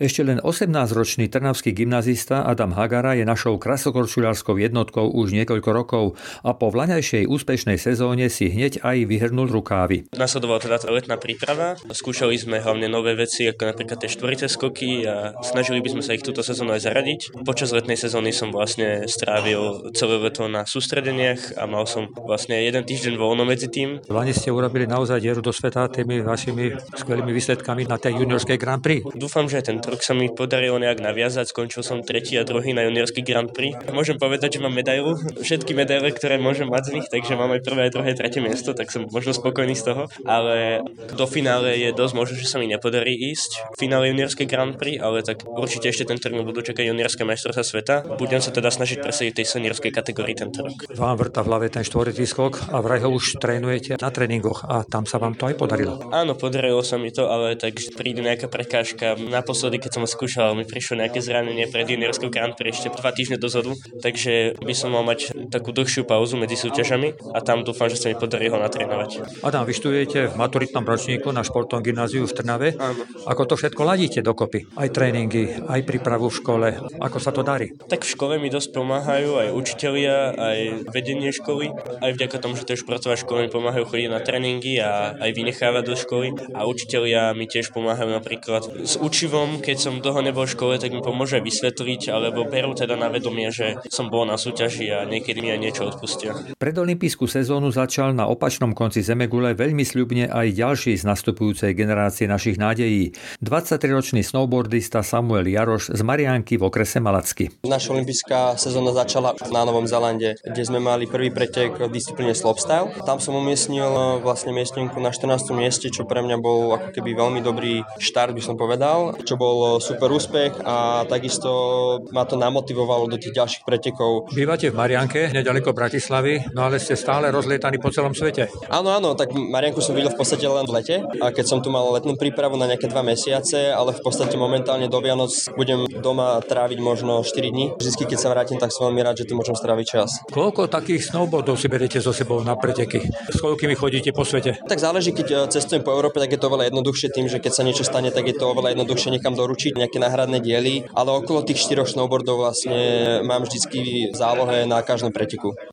Ešte len 18-ročný trnavský gymnazista Adam Hagara je našou krasokorčuľarskou jednotkou už niekoľko rokov a po vlaňajšej úspešnej sezóne si hneď aj vyhrnul rukávy. Nasledovala teda letná príprava. Skúšali sme hlavne nové veci, ako napríklad tie štvorice skoky a snažili by sme sa ich túto sezónu aj zaradiť. Počas letnej sezóny som vlastne strávil celé leto na sústredeniach a mal som vlastne jeden týždeň voľno medzi tým. Vlani ste urobili naozaj dieru do sveta tými vašimi skvelými výsledkami na tej juniorskej Grand Prix. Dúfam, že ten rok sa mi podarilo nejak naviazať, skončil som 3. a 2. na juniorský Grand Prix. Môžem povedať, že mám medailu, všetky medaile, ktoré môžem mať z nich, takže mám aj 1., 2., 3. miesto, tak som možno spokojný z toho, ale do finále je dosť možno, že sa mi nepodarí ísť. V finále juniorskej Grand Prix, ale tak určite ešte tento rok budú čakať juniorské majstrovstvá sveta. Budem sa teda snažiť presadiť tej seniorskej kategórii tento rok. Vám vrta v hlave ten štvoritý skok a vraj ho už trénujete na tréningoch a tam sa vám to aj podarilo. Áno, podarilo sa mi to, ale tak príde nejaká prekážka. Naposledy, keď som ho skúšal, mi prišlo nejaké zranenie pred juniorskou Grand Prix ešte 2 týždne dozadu, takže by som mal mať takú dlhšiu pauzu medzi súťažami a tam dúfam, že sa mi podarí ho natrénovať. Adam, vy študujete v maturitnom ročníku na športovom gymnáziu v Trnave. Áno. Ako to všetko ladíte dokopy? Aj tréningy, aj prípravu v škole. Ako sa to darí? Tak v škole mi dosť pomáhajú aj učitelia, aj vedenie školy. Aj vďaka tomu, že to je športová škola, mi pomáhajú chodiť na tréningy a aj vynechávať do školy. A učitelia mi tiež pomáhajú napríklad s učivom, keď som dlho nebol v škole, tak mi pomôže vysvetliť, alebo berú teda na vedomie, že som bol na súťaži a niekedy mi aj niečo odpustia. Predolympijskú sezónu začal na opačnom konci zemegule veľmi sľubne aj ďalší z nastupujúcej generácie našich nádejí. 23-ročný snowboardista Samuel Jaroš z Mariánky v okrese Malacky. Naša olympijská sezóna začala na Novom Zélande, kde sme mali prvý pretek v disciplíne slopestyle. Tam som umiestnil vlastne miestnenku na 14. mieste, čo pre mňa bol ako keby veľmi dobrý štart, by som povedal, čo bol super úspech a takisto ma to namotivovalo do tých ďalších pretekov. Bývate v Mariánke, nedaleko Bratislavy, no ale ste stále rozlietaní po celom svete. Áno, tak Mariánku som videl v podstate len v lete, a keď som tu mal letnú prípravu na nejaké 2 mesiace, ale v podstate momentálne do Vianoc budem doma tráviť možno 4 dní. Vždycky, keď sa vrátim, tak som veľmi rád, že tu môžem stráviť čas. Koľko takých snowboardov si beriete so sebou na preteky? S koľkými chodíte po svete? Tak záleží, keď cestujem po Európe, tak je to oveľa jednoduchšie tým, že keď sa niečo stane, tak je to oveľa jednoduchšie niekam doručiť nejaké náhradné diely, ale okolo tých 4 snowboardov vlastne mám vždycky v zálohe na každom preteku.